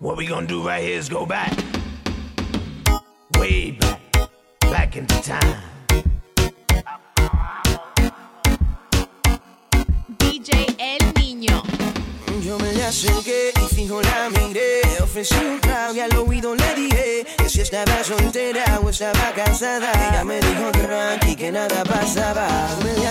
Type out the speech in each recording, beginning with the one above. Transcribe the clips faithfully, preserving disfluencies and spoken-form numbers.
What we gonna do right here is go back, way back, back into time. D J El Niño. Yo me le acerqué y fijo la miré. Ofrecí un trago y al oído le dije que si estaba soltera o estaba casada. Ella me dijo tranqui que nada pasaba. Me le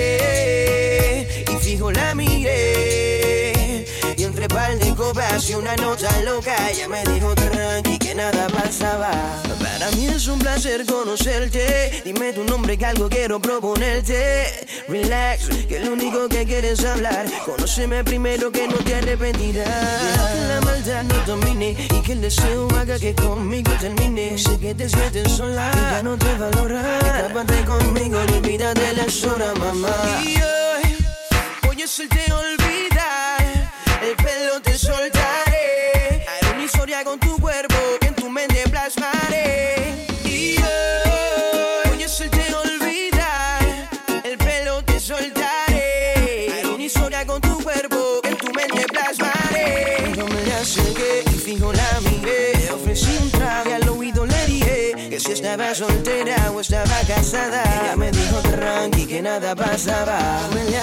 acerqué y fijo la miré. Y entre par de copas y una nota loca, ella me dijo tranqui que nada pasaba. Para mí es un placer conocerte. Dime tu nombre que algo quiero proponerte. Relax, que lo único que quieres hablar. Conóceme primero que no te arrepentirás. Deja que la maldad no domine y que el deseo haga que conmigo termine. Sé que te sientes sola y ya no te valora. Escápate conmigo y olvídate las horas, mamá. Y hoy voy a hacerte olvidar. El pelo te soltaré. Haré una historia con tu cuerpo que en tu mente plasmaré. Y hoy voy a hacerte olvidar. El pelo te soltaré. Haré una historia con tu cuerpo que en tu mente plasmaré. Yo me le acerqué y fijo la miré. Ofrecí un trago y al oído le dije que si estaba soltera o estaba casada. Ella me dijo tranqui que nada pasaba. Me le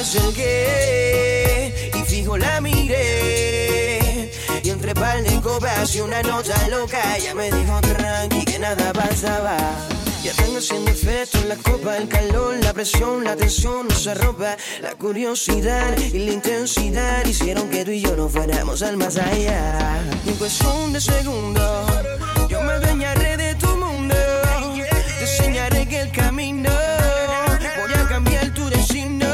acerqué y fijo la miré. Y entre par de copas y una nota loca, ella me dijo tranqui que nada pasaba. Ya están haciendo efecto en la copa, el calor, la presión, la tensión, nuestra ropa, la curiosidad y la intensidad hicieron que tú y yo no fuéramos al más allá. Y en cuestión de segundos, yo me adueñaré de tu mundo. Te enseñaré que el camino voy a cambiar tu destino.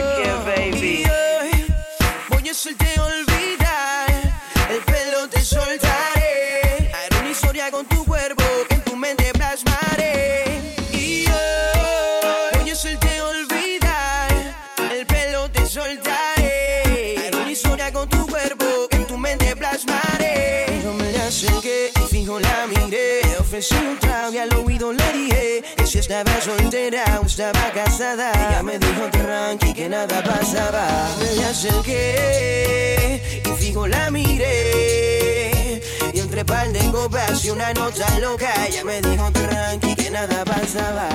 Y hoy voy a hacerte olvidar. El pelo te soltaré. Haré una historia con tu cuerpo que en tu mente plasmaré. Y hoy voy a hacerte olvidar. El pelo te soltaré. Haré una historia con tu cuerpo que en tu mente plasmaré. Yo me le acerqué y fijo la miré. Ofrecí un trago y al oído le dije que si estaba soltera o estaba casada. Ella me dijo tranqui que nada pasaba. Me le acerqué y fijo la miré. Y entre par de copas y una nota loca, ella me dijo tranqui que nada pasaba.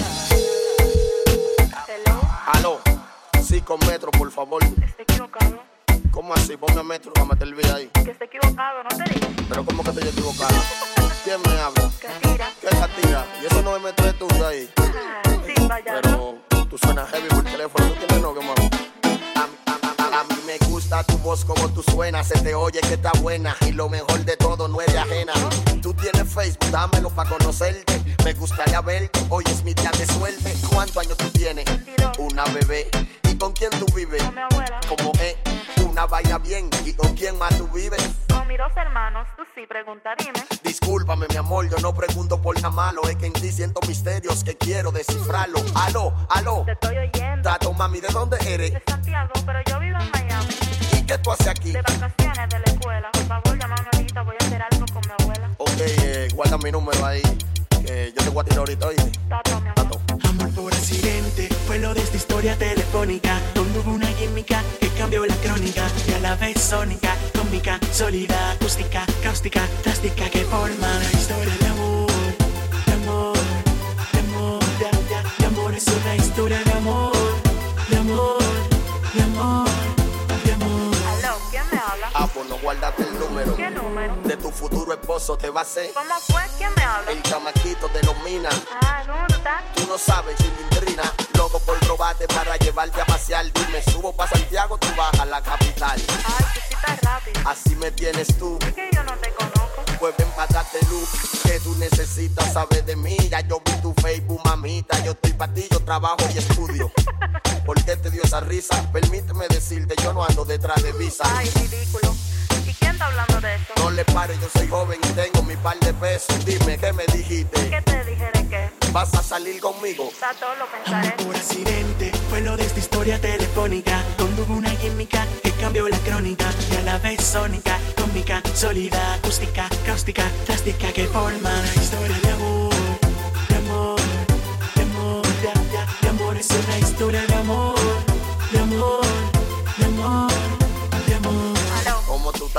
Aló, sí, con Metro, por favor. Está equivocado. ¿Cómo así? Ponme Metro, vamos a meter el video ahí. Que está equivocado, no te digo. Pero ¿cómo que estoy equivocado? ¿Quién me habla? Catira. ¿Qué Catira? ¿Y eso no me meto de tuyo ahí? Ah, sí, vaya. Pero tú suenas heavy por teléfono, ¿tú tienes no, qué mami? A, a, a, a mí me gusta tu voz como tú suenas, se te oye que está buena y lo mejor de todo no eres ajena. Tú tienes Facebook, dámelo pa' conocerte. Me gustaría verte, hoy es mi día de suerte. ¿Cuántos años tú tienes? veintidós. Una bebé. ¿Y con quién tú vives? Con mi abuela. Como es una vaina bien. ¿Y con quién más tú vives? Con mis dos hermanos, tú sí, pregunta, dime. Discúlpame, mi amor, yo no pregunto por nada malo. Es que en ti siento misterios que quiero descifrarlo. Aló, aló. Te estoy oyendo. Tato, mami, ¿de dónde eres? De Santiago, pero yo vivo en Miami. ¿Y qué tú haces aquí? De vacaciones de la escuela. Por favor, llámame ahorita, voy a hacer algo con mi abuela. Ok, eh, guarda mi número ahí, que yo te voy a tirar ahorita, oíste. Tato, mi amor. Tato. Amor por accidente fue lo de esta historia telefónica, donde hubo una química que cambió la crónica y a la vez sónica, cómica, sólida, acústica, cáustica, drástica que forma una historia de amor, de amor, de amor, de, de, de amor. Es una historia de amor, de amor, de amor, de amor. Aló, ¿quién me habla? Ah, pues no guardaste el número. ¿Qué número? De tu futuro esposo te va a ser ¿Cómo fue? ¿Quién me habla? el chamaquito de los minas. Ah, ¿cómo tú estás? Tú no sabes, chilindrina, loco por probarte para llevarte a pasear. Dime, subo pa' Santiago, tú vas a la capital. Ay, tú sí estás rápido. Así me tienes tú, Es que yo no te conozco. pues ven pa' darte luz. Que tú necesitas saber de mí. Ya yo vi tu Facebook, mamita. Yo estoy pa' ti, yo trabajo y estudio. ¿Por qué te dio esa risa? Permíteme decirte, yo no ando detrás de visa. Ay, ridículo. ¿Y quién está hablando de eso? No le pares, yo soy joven y tengo mi par de pesos. Dime, ¿qué me dijiste? ¿Qué te dije de qué? ¿Vas a salir conmigo? Está todo lo pensaré. Amor por accidente fue lo de esta historia telefónica, donde hubo una química que cambió la crónica y a la vez sónica, cómica, sólida, acústica, cáustica, drástica que forma una historia de amor, de amor, de amor, de, de, de amor. Es una historia de amor, de amor, de amor, de amor. Aló, ¿Cómo tú estás? ¿qué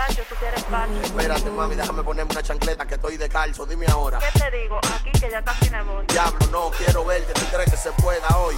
muchacho, tú quieres pacho. Espérate, mami, déjame ponerme una chancleta que estoy de calzo. Dime ahora. ¿Qué te digo? Aquí que ya casi me voy. Diablo, no quiero verte. ¿Tú crees que se pueda hoy?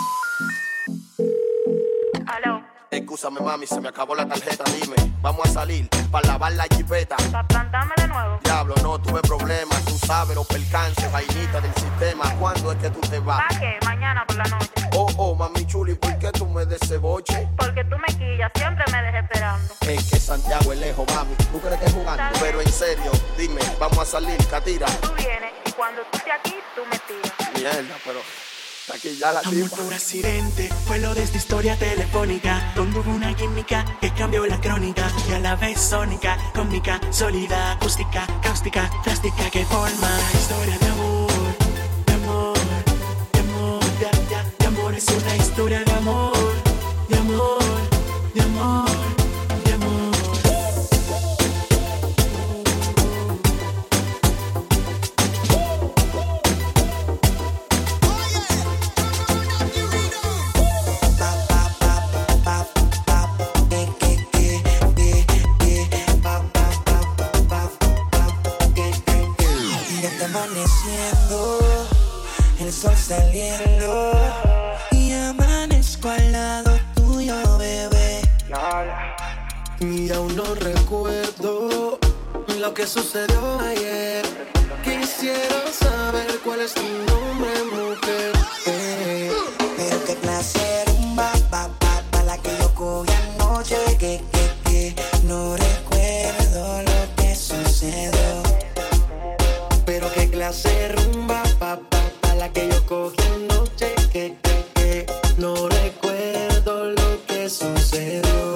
Aló. Excúsame, mami, se me acabó la tarjeta. Dime, vamos a salir para lavar la jipeta. ¿Para plantarme de nuevo? Diablo, no tuve problemas. Tú sabes los percances, vainitas del sistema. ¿Cuándo es que tú te vas? ¿Para qué? Mañana por la noche. Oh, oh, mami chuli, ¿por qué tú me des ese boche? Porque tú me quillas, siempre me dejes esperando. Es que Santiago es lejos, mami. ¿Tú crees que es jugando? Dale. Pero en serio, dime, vamos a salir, Catira. Tú vienes y cuando tú estés aquí, tú me tiras. Mierda, pero aquí ya la Amor tipa. por accidente fue lo de esta historia telefónica, donde hubo una química que cambió la crónica y a la vez sónica, cómica, sólida, acústica, cáustica, plástica que forma historia de amor, de amor, de amor, de, de, de amor. Es una historia de amor, de amor, de amor, de amor. Amaneciendo, el sol saliendo y amanezco al lado tuyo, bebé. Y aún no recuerdo lo que sucedió ayer. Quisiera saber cuál es tu nombre, mujer. Eh. Pero qué clase rumba, pa, pa, pa, la que yo cogí anoche. Que, que, que no recuerdo lo que sucedió. Pero qué clase rumba, pa, pa, pa, la que yo cogí anoche. Que, que, que no recuerdo lo que sucedió.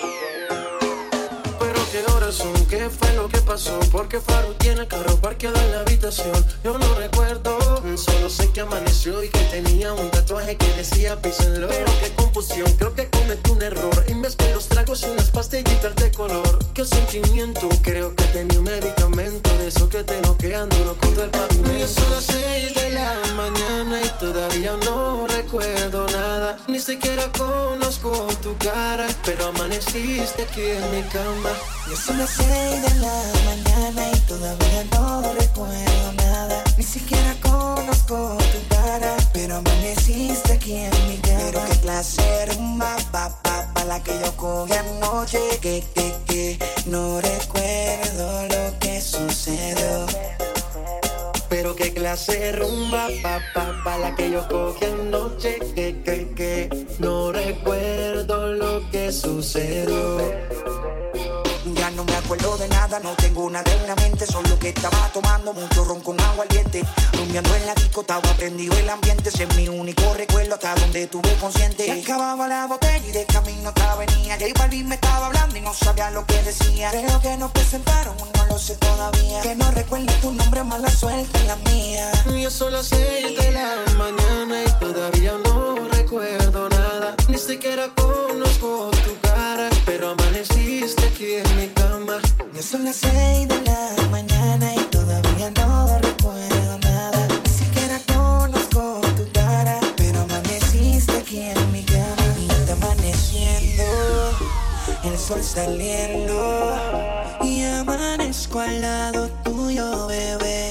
Pero qué horas son, qué fue lo que pasó. Porque Faru tiene el carro parqueado en la habitación. Yo no recuerdo, solo sé que amaneció y que tenía un tatuaje que decía písenlo. Pero qué confusión, creo que cometí un error. Y mezclé los tragos y unas pastillitas de color. Qué sentimiento, creo que tenía un medicamento de eso que te noquean duro contra el pavimento. Y son las seis de la mañana y todavía no recuerdo nada. Ni siquiera conozco tu cara, pero amaneciste aquí en mi cama. Ya son las seis de la mañana y todavía no recuerdo nada. Ni siquiera conozco tu cara, pero amaneciste aquí en mi cama. Pero qué clase rumba, pa, pa, pa, la que yo cogí anoche. Que, que, que no recuerdo lo que sucedió. Pero qué clase rumba, pa, pa, pa, la que yo cogí anoche. Que, que, que no recuerdo lo que sucedió. Ya no me acuerdo de nada, no tengo nada en la mente. Solo que estaba tomando mucho ron con agua ardiente. Rumbeando en la disco, estaba prendido el ambiente. Ese es mi único recuerdo hasta donde estuve consciente. Y acababa la botella y de camino otra venía. J Balvin me estaba hablando y no sabía lo que decía. Creo que nos presentaron, no lo sé todavía. Que no recuerdo tu nombre, mala suerte en la mía. Ya son las seis de la mañana y todavía no recuerdo nada. Ni siquiera conozco tu cara, pero amaneciste aquí en mi cama. Ya son las seis de la mañana y todavía no recuerdo nada. Ni siquiera conozco tu cara, pero amaneciste aquí en mi cama. Y está amaneciendo, el sol saliendo y amanezco al lado tuyo, bebé.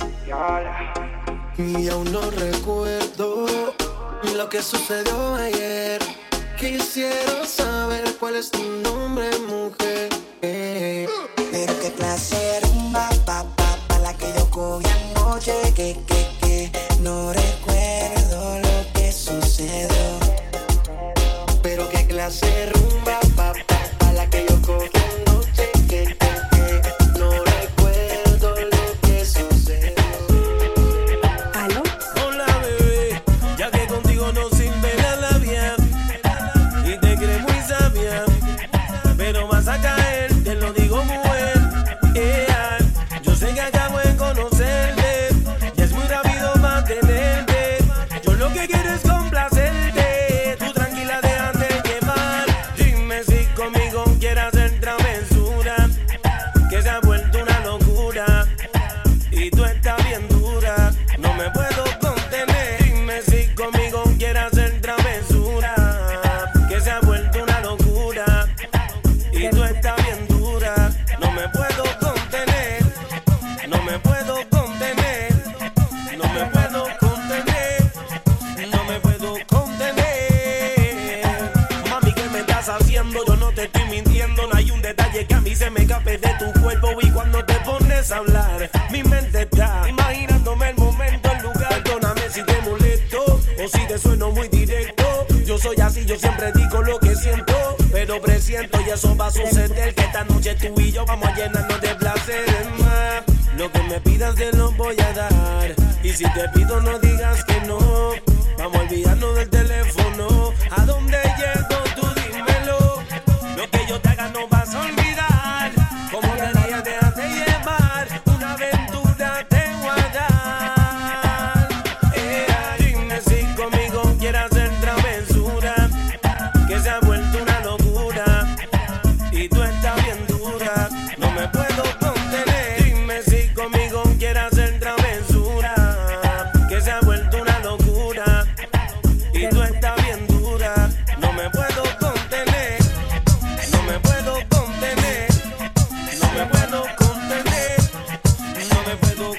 Y aún no recuerdo lo que sucedió ayer. Quisiera saber cuál es tu nombre, mujer. Eh. Pero qué clase rumba, pa, pa, pa, la que yo cogí anoche. Que, que, que no recuerdo lo que sucedió. Pero qué clase rumba, pa, pa, pa, la que yo cogí anoche. Que, que, que no recuerdo lo que sucedió. ¿Aló? Hola bebé, ya que contigo no sirve la labia y te crees muy sabia, pero vas a caer, te lo digo mujer. Yeah. Yo sé que acabo de conocerte y es muy rápido mantenerte. Yo lo que quiero es complacerte. Tú tranquila, déjate llevar. Dime si conmigo quieres hacer travesura, que se ha vuelto una locura y tú estás bien dura. No me puedo contener. Dime si conmigo quieres hacer travesura, que se ha vuelto una locura y tú estás bien dura. No cuerpo y cuando te pones a hablar, mi mente está imaginándome el momento, el lugar. Perdóname si te molesto o si te sueno muy directo. Yo soy así, yo siempre digo lo que siento, pero presiento y eso va a suceder, que esta noche tú y yo vamos a llenarnos de placeres más. Lo que me pidas te lo voy a dar, y si te pido no digas que no. Vamos a olvidarnos del teléfono. ¿A dónde llego? Tú dímelo. Lo que yo te haga no vas a olvidar. Como te día déjate llevar, una aventura te voy a dar. Eh, dime si conmigo quieres hacer travesura, que se ha vuelto una locura y tú estás bien dura, no me puedo contener. Dime si conmigo quieres hacer travesura, que se ha vuelto una locura y tú estás bien dura, no me puedo contener, no me puedo contener, no me puedo contener, no me puedo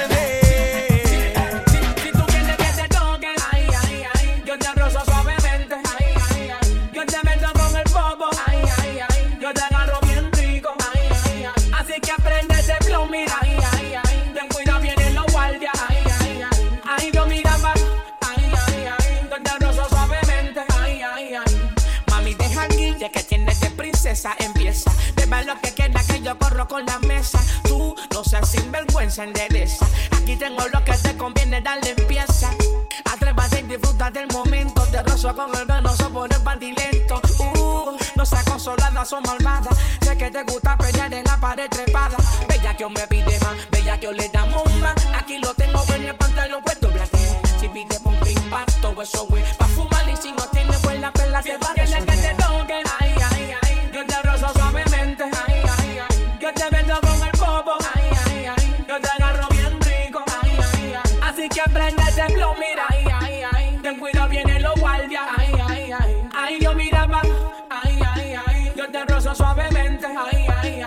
contener. Si tú quieres que te toque, ay, ay, ay, yo te rozo suavemente, ay, ay, ay, yo te meto con el bobo, ay, ay, ay, yo te agarro bien rico, ay, ay, ay, así que aprende ese flow, mira, ay, ay, ay, ten cuidado, vienen los guardias, ay, ay, ay, ay, yo mira más, ay, ay, ay, yo te rozo suavemente, ay, ay, ay, mami deja aquí, ya que tienes de princesa, empieza, beba lo que queda que yo corro con la mesa, tú no seas sinvergüenza, endereza, aquí tengo lo que te conviene, darle empieza, atrévate y disfruta del momento, te rozo con el venoso por el bandilento, uh, no seas consolada, son malvada, sé que te gusta pelear en la pared trepada, bella que me pide más, bella que le damos más, aquí lo tengo en el pantalón puesto blanco, si pide por un impacto, eso güey, pa' fumar y si no tienes pues la perla te va a resolver. Que te toque, ay, ay, ay, yo te rozo suavemente, ay, ay, ay, yo te vendo con el bobo, ay, ay, ay, yo te agarro bien rico, ay, ay, ay, así que prende ese flow, mira, ay, ay, ay, ten cuidado, vienen los guardias, ay, ay, ay, ay, yo mira más, ay, ay, ay, yo te rozo suavemente, ay, ay,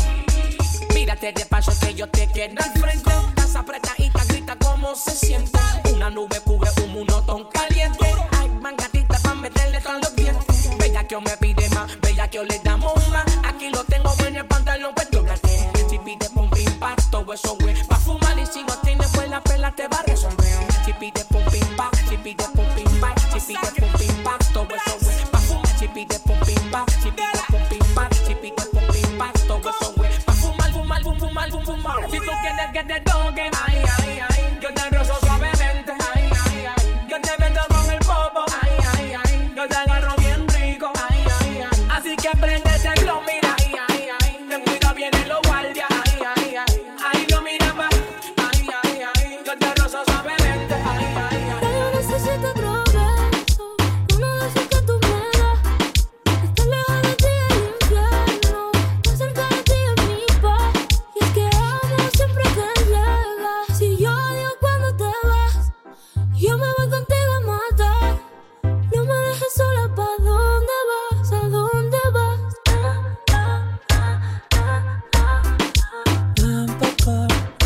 ay, mírate de paso que yo te quiero al frente, estás apretadita, grita como se siente, una nube cubre un monotón caliente, ay, mangatita pa' meterle todos los dientes, bella que me pide más, bella que le damos más, aquí lo tengo en el pantalón puesto blanco, si pide pum pim pasto, eso güey, pa' fumar y si no tienes pues la perla te va a resolver, si pide pum pim pa, si pide pum pim pa, si pide pum pim pasto, eso güey, pa' fumar, si pide pum pim pa, si pide pum pim pa, si pide pum pim pasto, eso güey, pa' fumar, fumar, fum, fumar, fum, fumar, si tú quieres que te toque, ay, ay, ay, yo te rozo suavemente, ay, ay, ay, yo te vendo con el bobo, ay, ay, ay, yo te agarro bien rico, ay, ay, ay, así que prende ese flow, mira, ay, ay, ay, ten cuidado, vienen los guardias, ay, ay, ay, ay, yo mira más, ay, ay, ay, yo te rozo suavemente, ay, ay, ay. Yo necesito otro beso, uno de esos que tú me das. Estar lejos de ti es el infierno, más cerca de ti es mi paz. Y es que amo siempre que llegas. Si yo odio cuando te vas, yo me voy contigo a matar. No me dejes sola, ¿pa' dónde vas? ¿A dónde vas? Ah, ah, ah, ah, ah, ah. Ven pa' acá,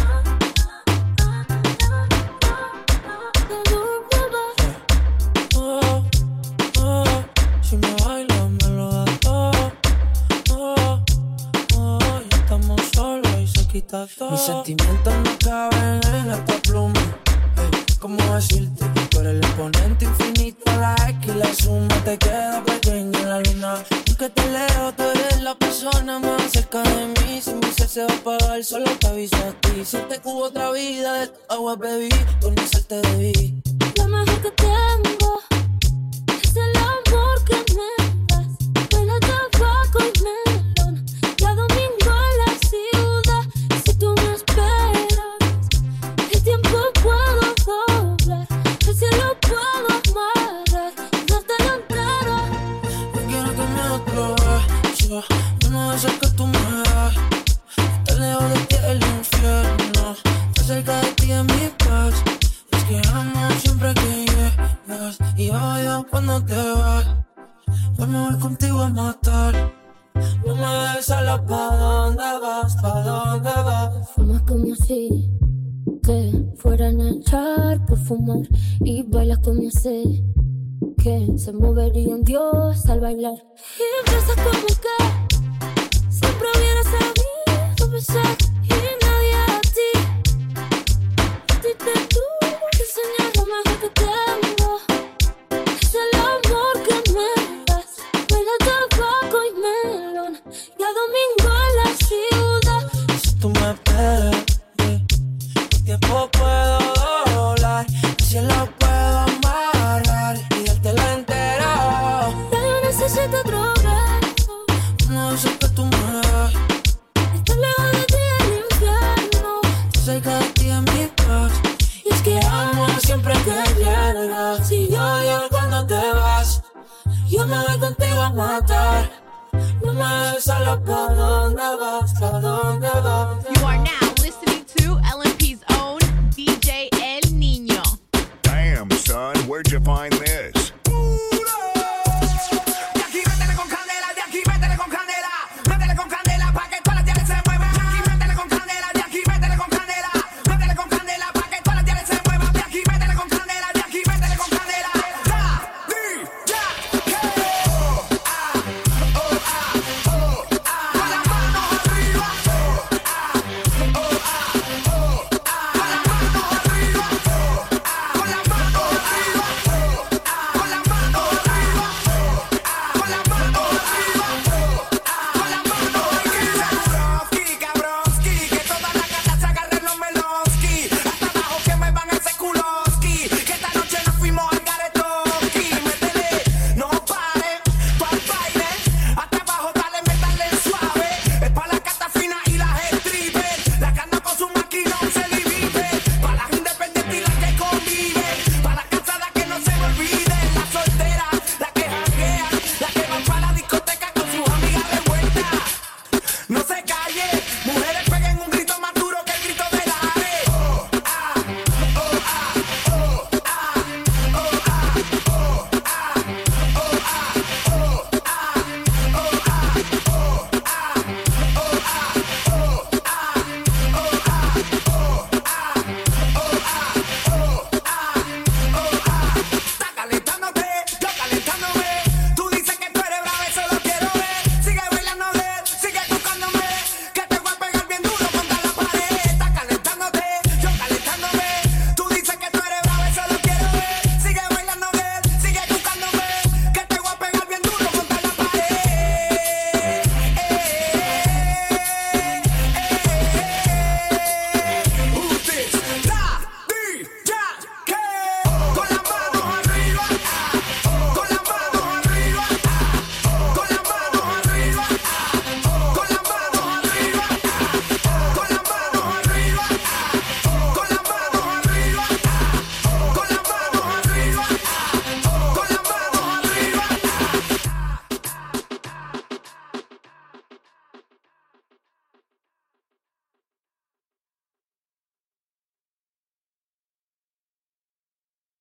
¿A dónde vas? oh, oh, si me bailas me lo das todo, oh, oh, ya estamos solos y se quita todo. Mis sentimientos no caben en esta pluma, hey, ¿cómo decirte? Tú eres el exponente infinito, la X y la suma te queda pequeña en la luna. Aunque te leo, tú eres la persona más cerca de mí. Si mi ser se va a apagar, solo te aviso a ti. Si te cubo otra vida, de tu agua bebí, conocerte debí. Lo mejor que tengo es el amor que me das. Huele a tabaco y melón, ya domingo en la ciudad. Si tú me esperas, el tiempo puedo doblar, el cielo puedo amarrar y dártelo entero. Yo quiero que me otro beso, uno de esos que tú me das. Estar lejos de ti es el infierno, estar cerca de ti es mi paz. Es que amo siempre que llegas y odio cuando te vas. Yo me voy contigo a matar. No me dejes sola, ¿pa' dónde vas? ¿Pa' dónde vas? Fumas como si que fueran a echar por fumar y bailas como si que se movería un dios al bailar. Y empiezas como que siempre hubiera sabido matar. No me dejes solo, ¿pa' dónde vas? ¿Pa' dónde vas?